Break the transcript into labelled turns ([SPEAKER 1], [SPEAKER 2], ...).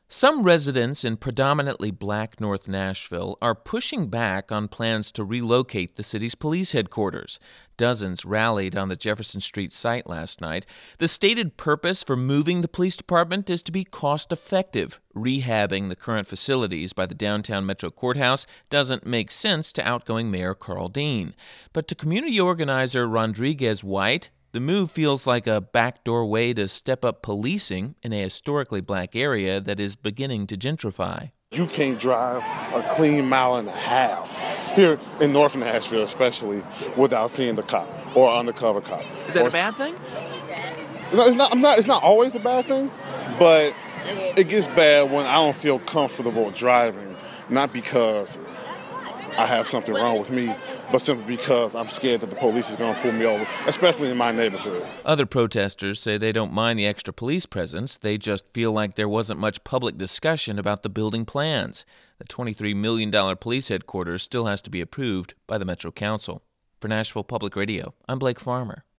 [SPEAKER 1] Some residents in predominantly black North Nashville are pushing back on plans to relocate the city's police headquarters. Dozens rallied on the Jefferson Street site last night. The stated purpose for moving the police department is to be cost-effective. Rehabbing the current facilities by the downtown Metro Courthouse doesn't make sense to outgoing Mayor Carl Dean. But to community organizer Rodriguez White, the move feels like a backdoor way to step up policing in a historically black area that is beginning to gentrify.
[SPEAKER 2] You can't drive a clean mile and a half here in North Nashville, especially, without seeing the cop or undercover cop.
[SPEAKER 1] Is that a bad thing?
[SPEAKER 2] No, it's not always a bad thing, but it gets bad when I don't feel comfortable driving, not because I have something wrong with me, but simply because I'm scared that the police is going to pull me over, especially in my neighborhood.
[SPEAKER 1] Other protesters say they don't mind the extra police presence. They just feel like there wasn't much public discussion about the building plans. The $23 million police headquarters still has to be approved by the Metro Council. For Nashville Public Radio, I'm Blake Farmer.